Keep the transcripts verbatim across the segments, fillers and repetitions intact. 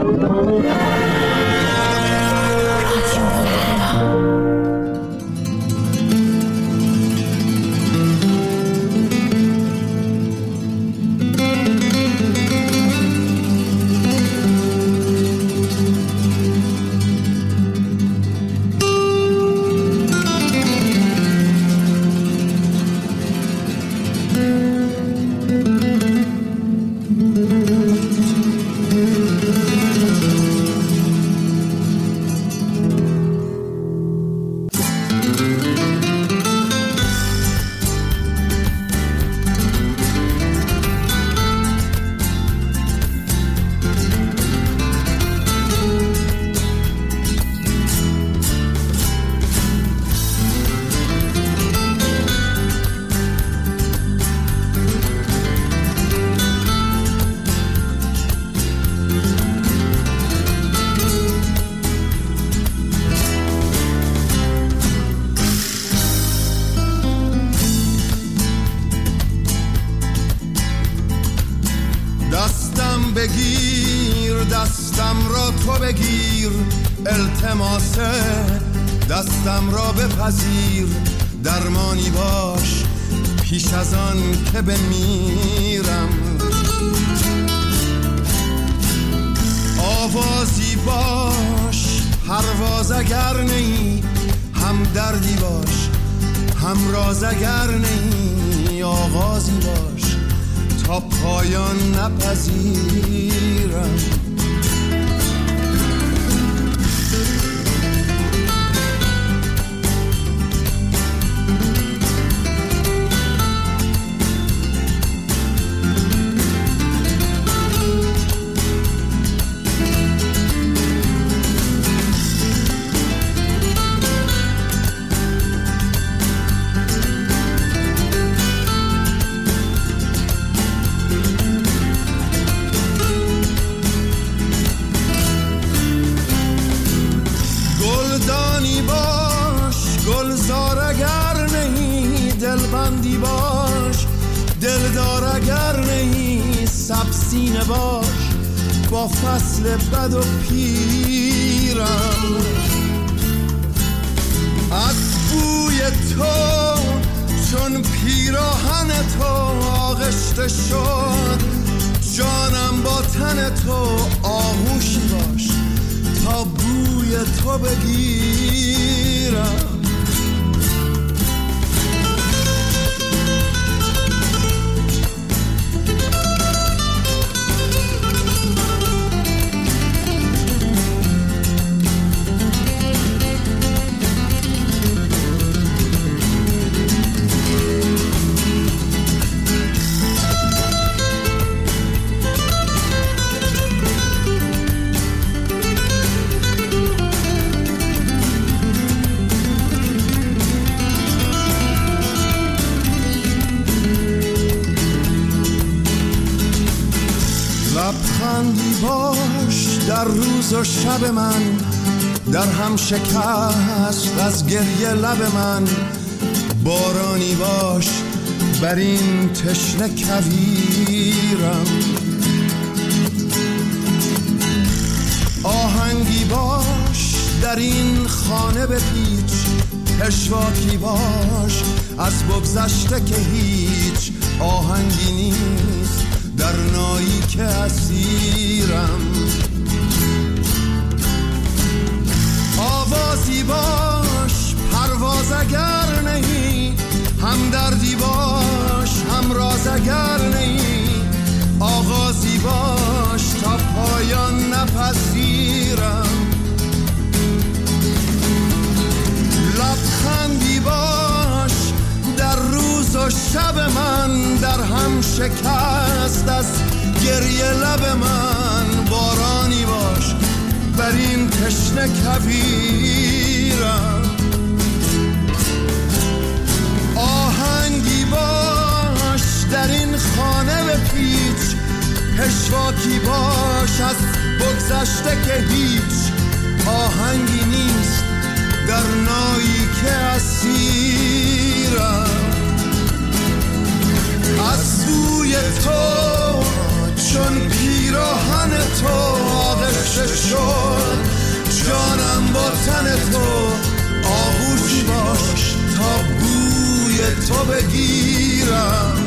بگیر دستم را تو بگیر، التماسه دستم را بپذیر، درمانی باش پیش از آن که بمیرم، آوازی باش پرواز اگر نی، هم دردی باش هم راز اگر نی، آغازی باش تا پایان نپذیرم. گلدانی باش گلزار اگر نهی، دلبندی باش دلدار اگر نهی، سبسینه باش با فصل بد و پیرم، از بوی تو چون پیراهن تو آغشته شد، جانم با تن تو آغوشی باش تا بوی تو بگیرم. لبخندی باش در روز و شب من، در هم شکست از گریه لب من، بارانی باش بر این تشنه کویرم، آهنگی باش در این خانه بپیچ، پشواکی باش از بگذشته که هیچ آهنگی نیست در نایی که اسیرم، آوازی باش پرواز اگر نهی، هم دردی باش هم راز اگر نهی، آغازی باش تا پایان نپذیرم، لبخندی باش در روز و شب من، در هم شکست از گریه لب من، بارانی باش بر این تشنه کویرم، آهنگی باش در این خانه بپیچ، پشواکی باش از بگذشته که هیچ آهنگی نیست در نایی که اسیرم، از بوی تو چون پیراهن تو آغشته تو بگیرم،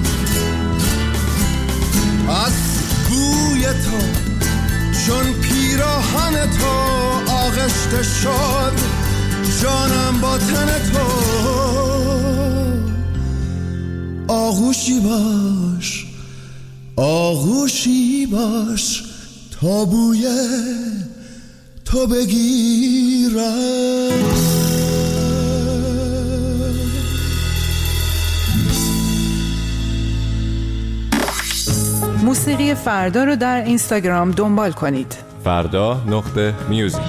از بوی تو چون پیراهن تو آغشته شد جانم با تن تو. آغوشی باش آغوشی باش تا بوی تو بگیرم. موسیقی فردا رو در اینستاگرام دنبال کنید. فردا نقطه میوزیک.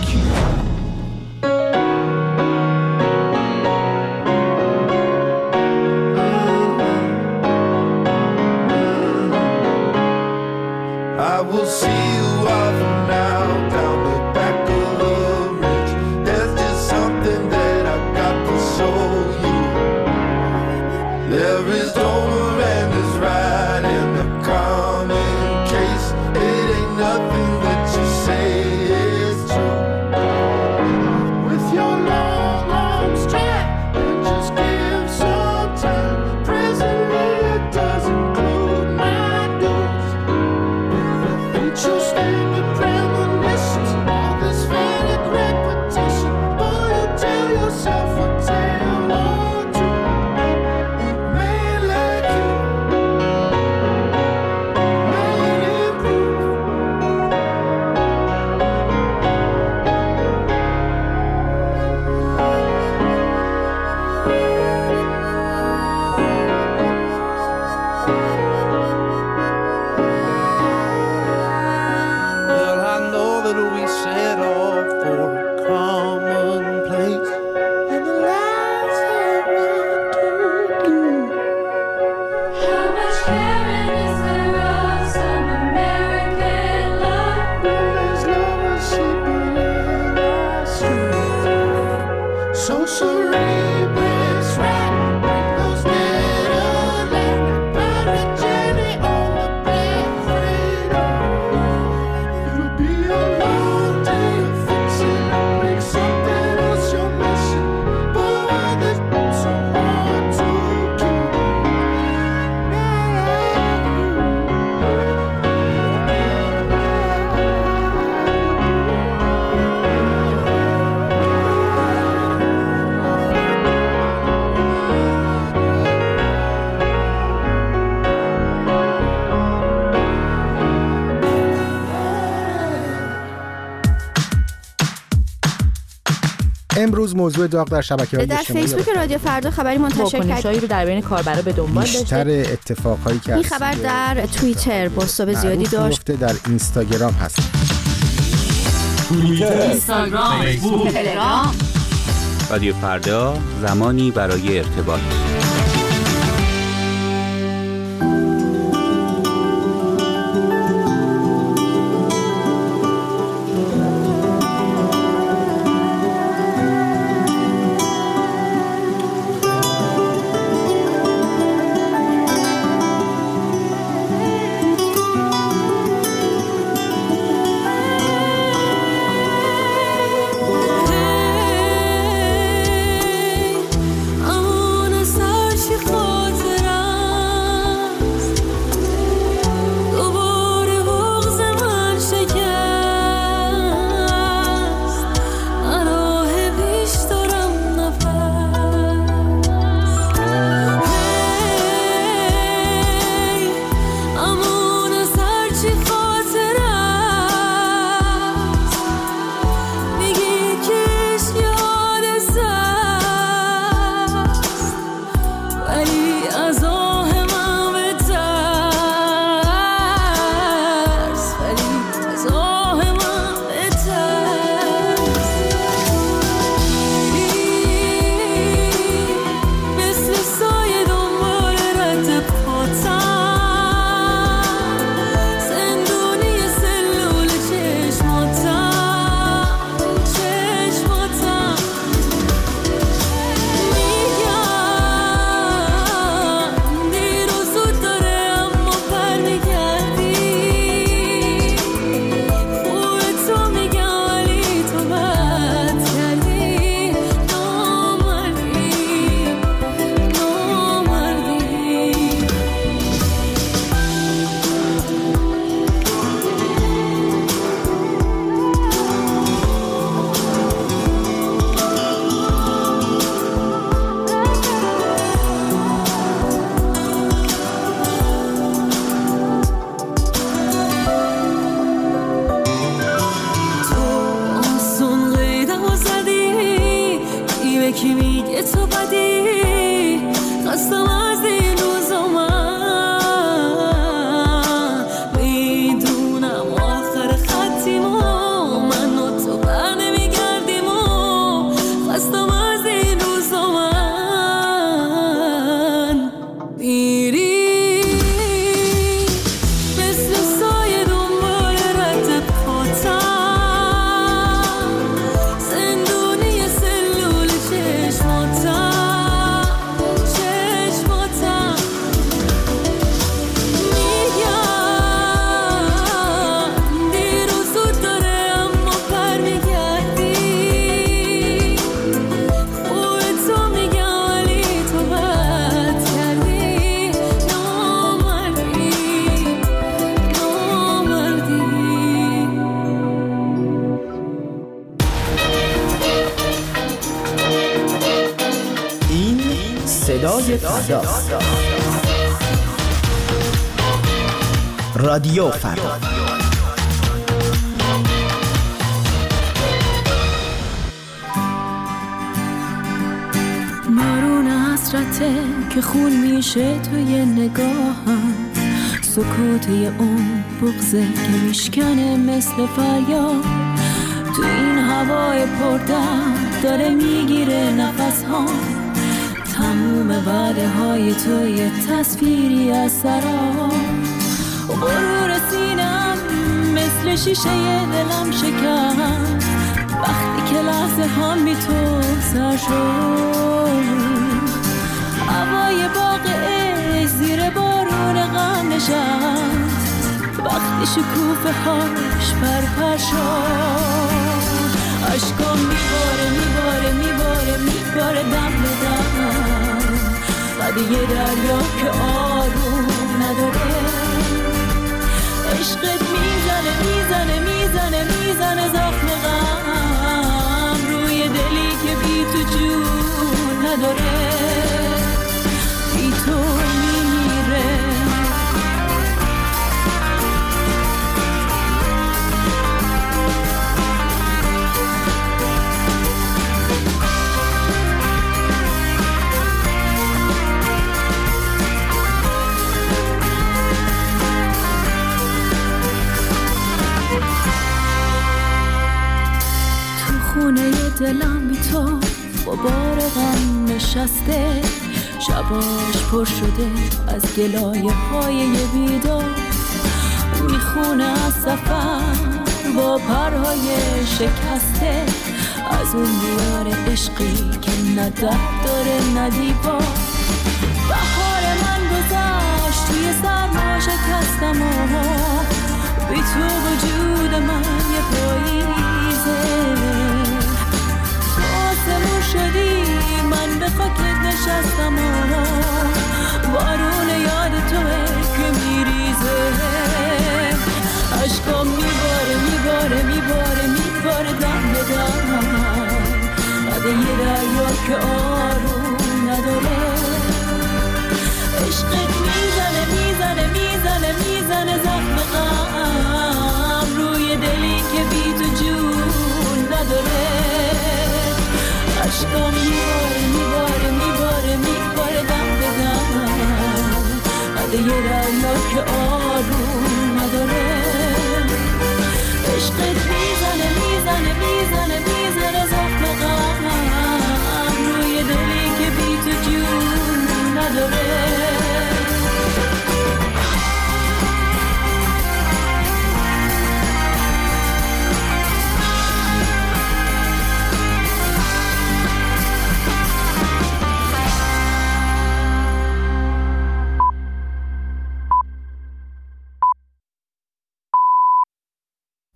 I will see you off now down the back of the ridge. There's just something that I got to show you. There is over and is right in the common case. It ain't nothing that you say is true. With your long arms trapped and just give some time. Presently it does include my dues. You stand the premonitions, all this faded repetition. Boy, you tell yourself a tale or two. Man like you, man improve. Well, I know that we set off for a common place, and the lights have run to you. How much caring is there of some American love? When there's love sleeping in our street, so cerebrous, right? Bring those dead alive, pirate Jenny on the black freighter. It'll be a long day of fixing, make something else your mission. Boy, this so hard to keep. امروز موضوع داغ در شبکه‌های در اجتماعی فیسبوک رادیو فردا خبری منتشر واکنش‌هایی کرد. رو در بین کاربرا به دنبال بیشتر داشته. اتفاقهایی که این خبر در توییتر بازتاب زیادی داشت. در اینستاگرام هست. اینستاگرام، فیسبوک، تلگرام. رادیو فردا، زمانی برای ارتباط. I wanna stop یکی میگه تو بدی، خستم از این روزا من میدونم آخر خطیم و من و تو بر نمیگردیم و خستم از این روزا من میری مثل سایه دنبال رد پاتم، زندونی سلول چشماتم چشماتم میگم دیروز زود داره اما پر میگردی، خودتو میگم ولی تو بد کردی، نامردی نامردی. این صدای فرداست. رادیو فردا. بارون حسرته که خون میشه توی نگاهم، سکوتی اون بغضه که میشکنه مثل فریاد، تو این هوای پردرد داره میگیره نفس ها، تموم وعده های تو یه تصویری از سراب، غرور سینم مثل شیشه دلم شکست وقتی که لحظه هم بی تو سر شد، هوای باغ عشق زیر بارون غم نشست وقتی شکوفه هاش پرپر شد، عشقام میباره میباره میباره میباره دم به دم، قد یه دریا که آروم نداره، عشقت میزنه میزنه میزنه میزنه زخم غم روی دلی که بی تو جون نداره، بی تو میمیره. خونه دلم بی تو با بار غم نشسته، شباش پر شده از گلایه های یه بیدار، میخونه از سفر با پرهای شکسته، از اون دیار عشقی که نه در داره نه دیوار، بهار من گذشت توی سرما شکستم و بی تو وجود من یه پاییزه، آسمون شدی من به خاکت نشستم و بارون یاد توه که میریزه، عشقام میباره میباره میباره میباره دم به دم، قد یه دریا که آروم نداره،